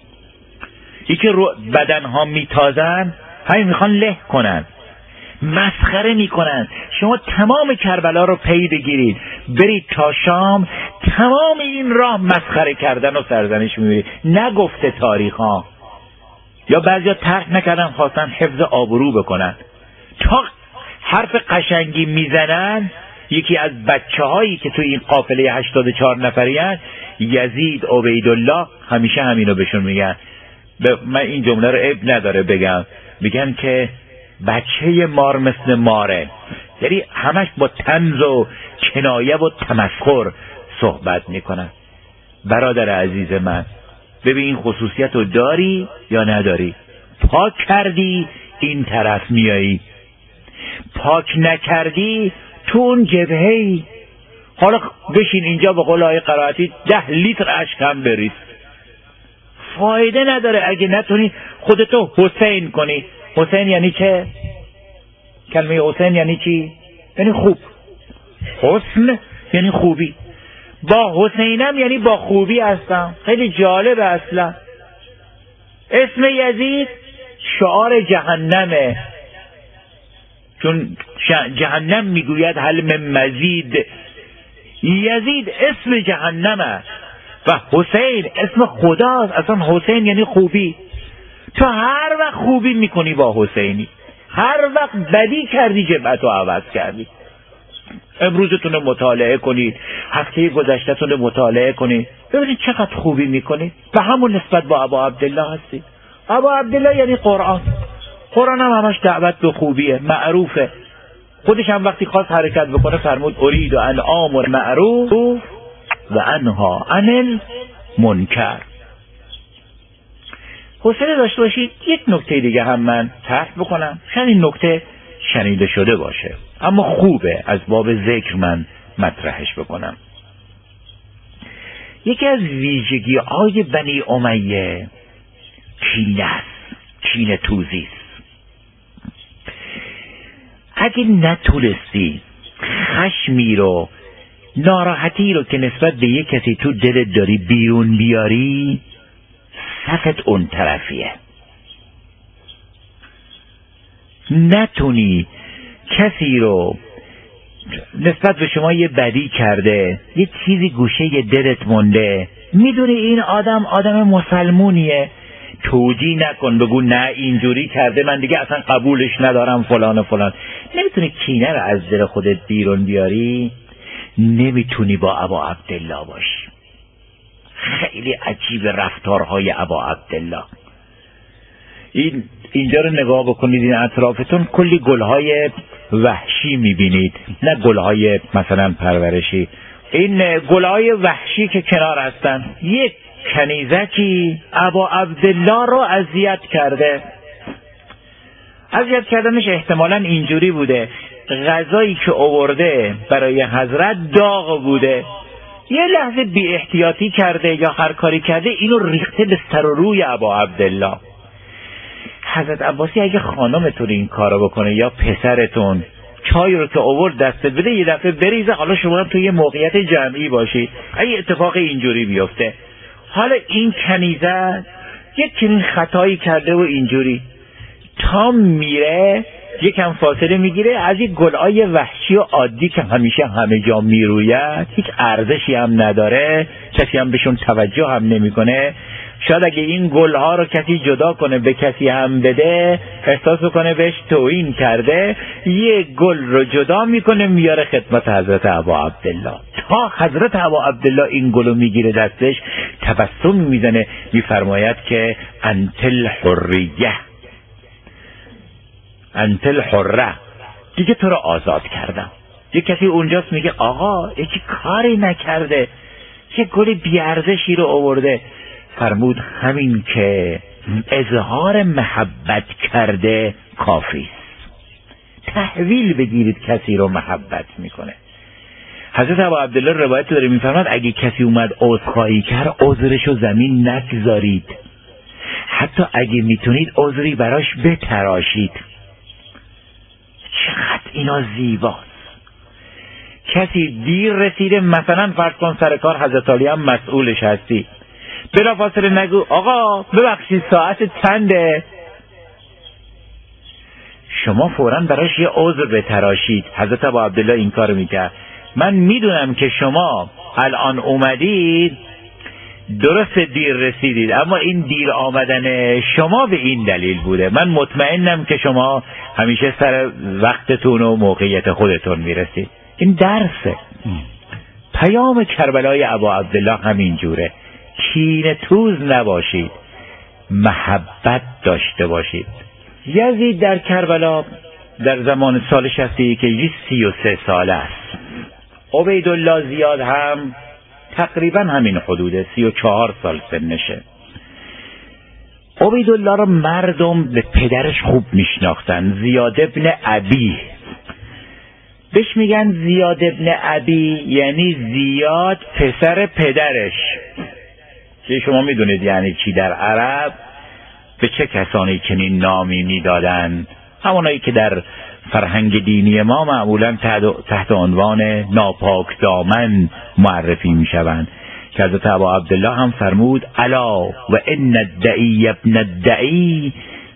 یکی رو بدنها میتازن، همین میخوان له کنن، مسخره میکنن. شما تمام کربلا رو پی بگیرید، برید تا شام، تمام این راه مسخره کردن و سرزنش میبینید. نگفته تاریخ ها، یا بعضیا ترک نکردن، خواستن حفظ آبرو بکنن. تا حرف قشنگی میزنن، یکی از بچه هایی که توی این قافله 84 نفری هست، یزید عبیدالله، همیشه همینو بهشون میگن. من این جمله رو عیب نداره بگم، میگن که بچه مار مثل ماره، یعنی همش با طنز و کنایه و تمسخر صحبت میکنن. برادر عزیز من، ببین این خصوصیت رو داری یا نداری؟ پاک کردی این طرف میایی، پاک نکردی تو اون جبهه‌ای. حالا بشین اینجا به قول آیه قرائتی 10 لیتر اشک هم بریز، فایده نداره اگه نتونی خودتو حسین کنی. حسین یعنی چه؟ کلمه حسین یعنی چی؟ یعنی خوب. حسن یعنی خوبی. با حسینم یعنی با خوبی هستم. خیلی جالبه. اصلا اسم یزید شعار جهنمه، چون جهنم میگوید هل من مزید. یزید اسم جهنمه و حسین اسم خداست. اصلا حسین یعنی خوبی. تو هر وقت خوبی میکنی با حسینی، هر وقت بدی کردی جبهتو عوض کردی. امروزتون رو مطالعه کنید، هفته گذشته‌تون رو مطالعه کنید، ببینید چقدر خوبی میکنید. به همون نسبت با ابا عبدالله هستید. ابا عبدالله یعنی قرآن. قرآن هم همش دعوت به خوبیه، معروفه. خودش هم وقتی خواست حرکت بکنه فرمود ارید ان آمر معروف و انها عن المنکر. حوصله داشته باشید. یک نکته دیگه هم من طرح بکنم، شاید این نکته شنیده شده باشه اما خوبه از باب ذکر من مطرحش بکنم. یکی از ویژگی های بنی امیه کینه است، کینه توزی است. اگه نتونستی خشمی رو، ناراحتی رو که نسبت به یک کسی تو دلت داری بیرون بیاری، صفت اون طرفیه. نتونی کسی رو نسبت به شما یه بدی کرده، یه چیزی گوشه یه دلت مونده، میدونی این آدم مسلمونیه، توجیه نکن، بگو نه اینجوری کرده من دیگه اصلا قبولش ندارم فلان و فلان. نمیتونی کینه رو از دل خودت بیرون بیاری، نمیتونی با ابا عبدالله باشی. خیلی عجیب رفتارهای ابا عبدالله. اینجا رو نگاه بکنید، این اطرافتون کلی گلهای وحشی میبینید، نه گلهای مثلا پرورشی. این گلهای وحشی که کنار هستن، یک کنیزکی ابا عبدالله رو اذیت کرده. اذیت کردنش احتمالاً اینجوری بوده، غذایی که آورده برای حضرت داغ بوده، یه لحظه بی احتیاطی کرده یا هر کاری کرده، اینو ریخته به سر و روی ابا عبدالله. حضرت عباسی اگه خانمتون این کارو بکنه یا پسرتون، چای رو که آورد دستت بده یه دفعه بریزه، حالا شما هم توی یه موقعیت جمعی باشید، اگه اتفاق اینجوری بیفته. حالا این کنیزه یک چنین خطایی کرده و اینجوری تا میره یکم فاصله میگیره از این گلهای وحشی و عادی که همیشه همه جا میروید، هیچ ارزشی هم نداره، کسی هم بهشون توجه هم نمیکنه. شاید اگه این گلها رو کسی جدا کنه به کسی هم بده، احساس کنه بهش توهین کرده، یه گل رو جدا میکنه میاره خدمت حضرت ابا عبدالله. تا حضرت ابا عبدالله این گل رو میگیره دستش، تبسم میزنه، میفرماید که انتل حریه، انتل حره، دیگه تو رو آزاد کردم. یه کسی اونجاست میگه آقا یکی کاری نکرده، یه گل بیارزشی رو آورده. فرمود همین که اظهار محبت کرده کافی است. تحویل بگیرید کسی رو محبت میکنه. حضرت ابا عبدالله روایت داره میفرماد اگه کسی اومد عذرخواهی کرد، عذرشو زمین نگذارید، حتی اگه میتونید عذری براش بتراشید. چقدر اینا زیباست. کسی دیر رسیده، مثلا فرض کن سر کار حضرت علی هم مسئولش هستی، بلافاصله نگو آقا ببخشید ساعت چنده، شما فوراً براش یه عذر بتراشید. حضرت ابو عبدالله این کار میکرد. من میدونم که شما الان اومدید، درست دیر رسیدید، اما این دیر آمدن شما به این دلیل بوده. من مطمئنم که شما همیشه سر وقتتون و موقعیت خودتون میرسید. این درسه. پیام کربلای ابو عبدالله همین جوره. کینه توز نباشید، محبت داشته باشید. یزید در کربلا در زمان سال 61 33 ساله است. عبیدالله زیاد هم تقریبا همین حدوده، 34 سال سنشه. عبیدالله را مردم به پدرش خوب میشناختن، زیاد ابن ابی. بهش میگن زیاد ابن ابی، یعنی زیاد پسر پدرش. که شما میدونید یعنی چی در عرب به چه کسانی چنین نامی میدادن؟ همونایی که در فرهنگ دینی ما معمولا تحت عنوان ناپاک دامن معرفی میشوند، که حضرت ابو عبدالله هم فرمود الا و ان الدعی ابن الدعی.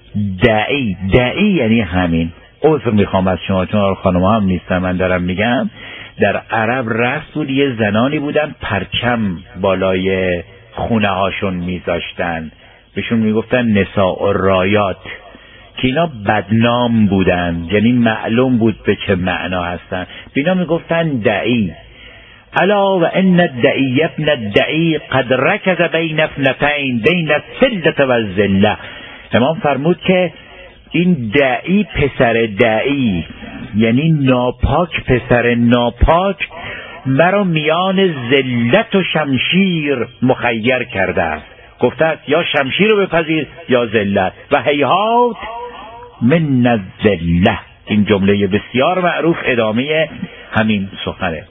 دعی یعنی همین. عذر میخوام از شما چون خانم‌ها هم نیستن، من دارم میگم در عرب رسم بود یه زنانی بودن پرچم بالای خونه هاشون میذاشتن، بهشون میگفتن نساء الرایات، که اینا بدنام بودن، یعنی معلوم بود به چه معنا هستن. اینا میگفتن دعی. الا و ان الدعی ابن الدعی قد رکض بین اثنتین، بین السلة و الذلة. امام فرمود که این دعی پسر دعی، یعنی ناپاک پسر ناپاک، مرا میان ذلت و شمشیر مخیر کرده است. گفته است یا شمشیر رو بپذیر یا ذلت، و هیهات من الذله. این جمله بسیار معروف ادامه همین سخنه.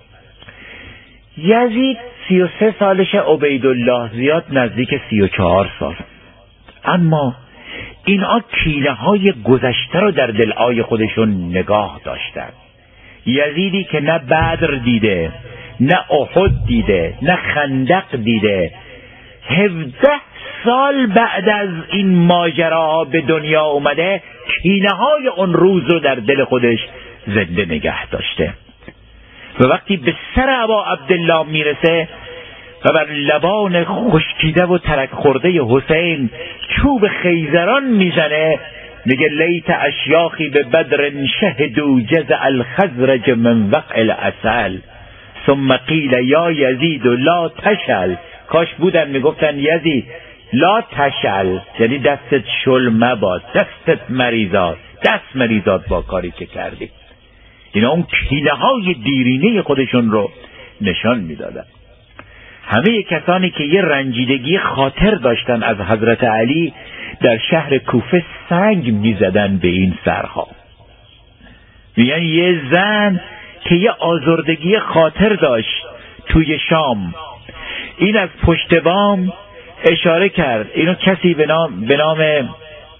یزید 33 سالش، عبیدالله زیاد نزدیک 34 سال. اما اینا کینه های گذشته رو در دلهای خودشون نگاه داشتن. یزیدی که نه بدر دیده، نه احد دیده، نه خندق دیده، 17 سال بعد از این ماجراها به دنیا اومده، کینه های اون روز رو در دل خودش زنده نگه داشته. و وقتی به سر ابا عبدالله میرسه و بر لبان خشکیده و ترک خورده حسین چوب خیزران میزنه، میگه لیت اشیاخی به بدر شهدو جزع الخزرج من وقع العسل ثم قیل یا یزید لا تشل. کاش بودن میگفتن یزید لا تشل، یعنی دستت شل مباد، دستت مریضات، دست مریضات با کاری که کردی. اینا اون کینه های دیرینه خودشون رو نشان میدادن. همه کسانی که یه رنجیدگی خاطر داشتن از حضرت علی در شهر کوفه سنگ میزدن به این سرها. میگن یه زن که یه آزردگی خاطر داشت توی شام، این از پشت بام اشاره کرد، اینو کسی به نام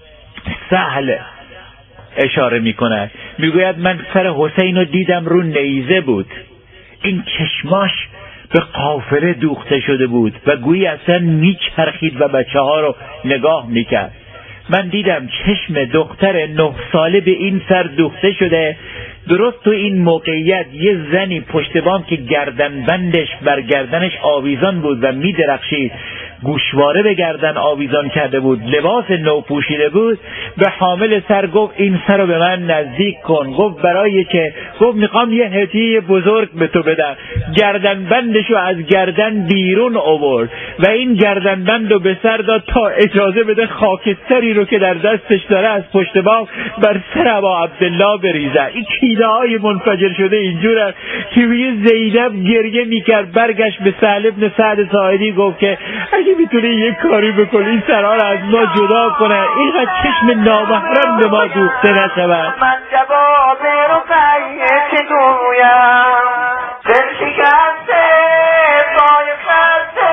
سهل اشاره میکنه، میگوید من سر حسین رو دیدم رو نیزه بود، این چشماش به قافله دوخته شده بود و گویی اصلا میچرخید و بچه ها رو نگاه میکرد. من دیدم چشم دختر 9 ساله به این سر دوخته شده. درست تو این موقعیت یه زنی پشت بام که گردن بندش بر گردنش آویزان بود و میدرخشید، گوشواره به گردن آویزان کرده بود، لباس نو پوشیده بود، به حامل سر گفت این سر رو به من نزدیک کن. گفت برای چه؟ گفت میخوام یه هدیه بزرگ به تو بدم. گردن بندشو از گردن بیرون آورد و این گردن بند رو به سر داد تا اجازه بده خاکستری رو که در دستش داره از پشت بام بر سر ابا عبدالله بریزه. این کینه های منفجر شده اینجوره که زینب گریه میکرد، برگشت به سهل ابن سعد ساعدی گفت که اگه میتونه یه کاری بکنه این سرها رو از ما جدا کنه، اینقدر چشم نامحرم به ما دوخته نشود. من جواب رقیه چه گویم، دل شکسته پای خسته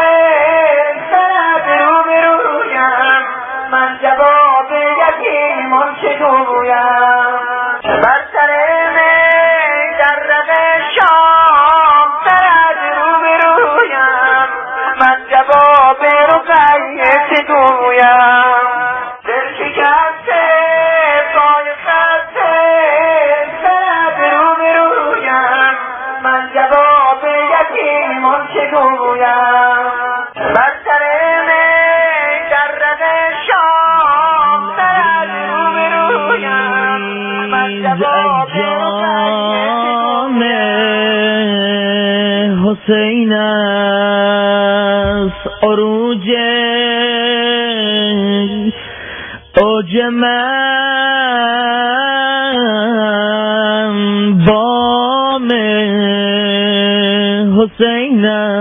سر رو برویم، من جواب یکیمان چه گویم، بر سر می در رق شام جواب رقیه چه گویم دل شکسته پای خسته سر رو برویم من جواب یتیمان چه گویم بر سر مجرد شام سر رو برویم من جواب حسین است عروج اوج من بام حسین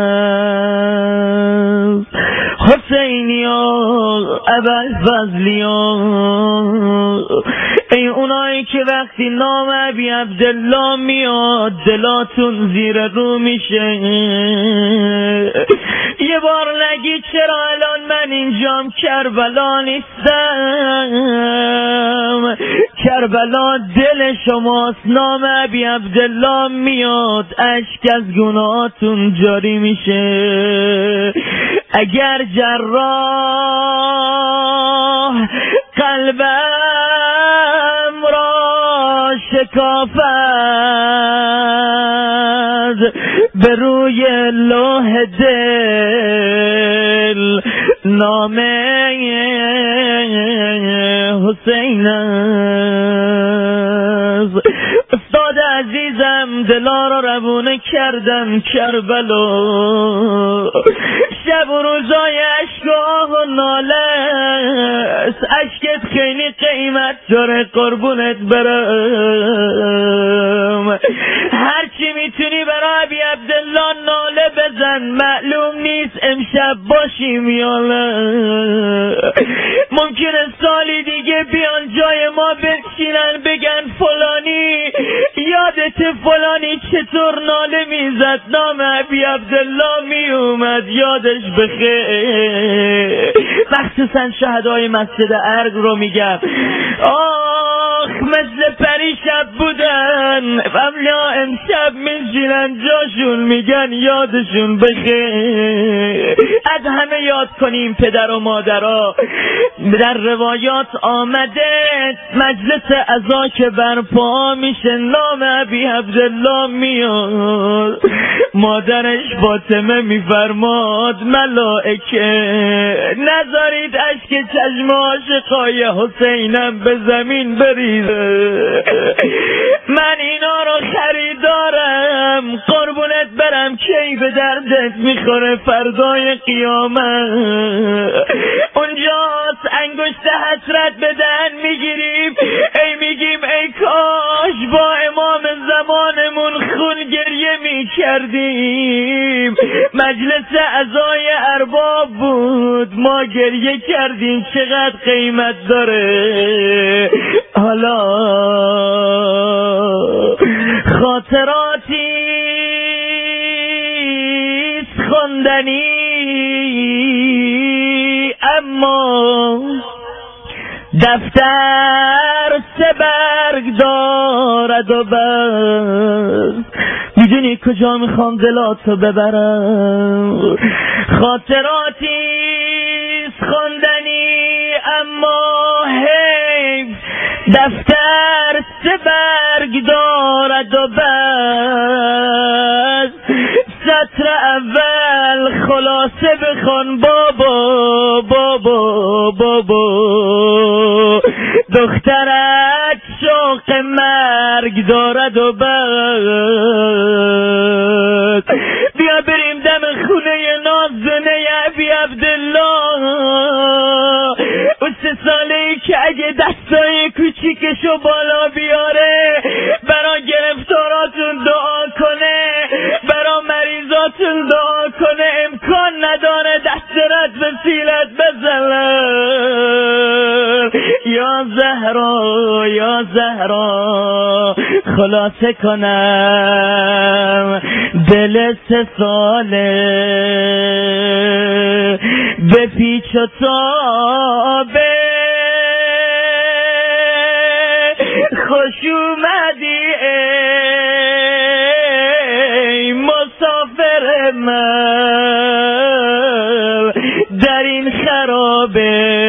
است حسینیا ابوالفضلیا ای اونایی که وقتی نام ابی عبدالله میاد دلاتون زیر رو میشه یه بار نگی چرا الان من اینجام کربلا نیستم کربلا دل شماست نام ابی عبدالله میاد اشک از گناهاتون جاری میشه اگر جراح قلبم را شکافد به روی لوح دل نام حسین است استاد عزیزم دلا را روونه کردم کربلا شب و روزای عشق و آه و ناله عشقت خیلی قیمت داره قربونت برم هرچی میتونی برای ابی عبدالله ناله بزن معلوم نیست امشب باشیم یا نه ممکنه سالی دیگه بیان جای ما بشینن بگن فلانی یادت فلانی چطور ناله میزد نام ابی عبدالله میومد یادش بخیر مخصوصا شهدای مسجد ارگ رو میگم آخ مثل پریشب بودن فملا امشب میشینن جاشون میگن یادشون بخیر از همه یاد کنیم پدر و مادرها در روایات آمده مجلس عزا که برپا میشه نام ابی عبدالله میاد مادرش فاطمه میفرماد ملائکه نذارید اشک چشم عاشقای حسینم به زمین بریزه من اینا رو خریدارم قربونت برم کی به دردت میخوره فردای قیامت اونجاست انگشت حسرت به دهن میگیریم ای میگیم ای کاش با امام زمانمون خون گریه میکردیم مجلس عزای ارباب بود ما گریه کردیم چقدر قیمت داره حالا خاطراتی خوندنی اما دفتر سه برگ دارد و بس میدونی کجا میخوام دلاتو ببرم خاطراتیست خوندنی اما حیف دفتر سه برگ دارد و بس سطر اول خلاصه بخوان بابا بابا بابا دخترت شوق مرگ دارد و بس بیا بریم دم خونه نازنه ابی عبدالله اون 3 ساله‌ای که اگه دستای کوچیکشو بالا بیاره برا گرفتاراتون دعا کنه برا مریضاتون دعا کنه امکان نداره دست رد به سیلت بزنن یا زهرا یا زهرا خلاصه کنم دل 3 ساله به پیچ و تابه خوش اومدی ای مسافر من کبابه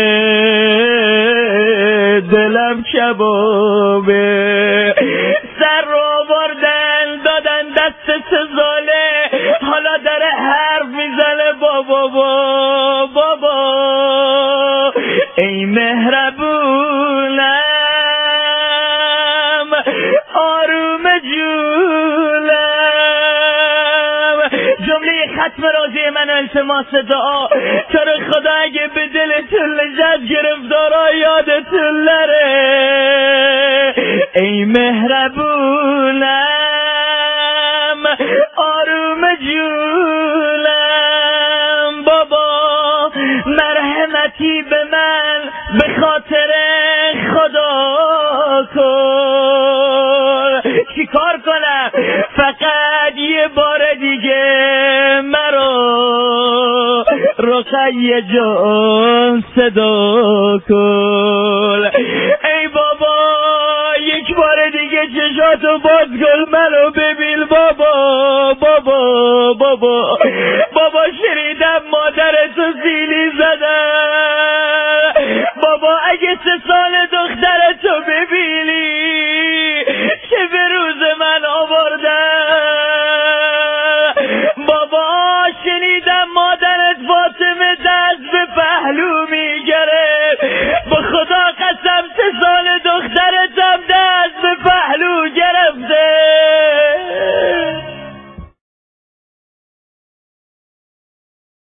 دلم کبابه سر رو آوردن دادن دست سزاله حالا داره حرف میزنه بابا بابا ای مهربونم آروم جونم جمله ختم راضی من التماس دعا تو رو خدا اگه به دلتون لذت گرفتارا یادتون نره ای مهربونم آروم جونم بابا مرحمتی به من به خاطر خدا کن چی کار کنم فقط یه بار دیگه مرا رقیه جان صدا کن ای بابا یک بار دیگه چشاتو باز کن منو ببین بابا بابا بابا بابا شنیدم مادرتو زیلی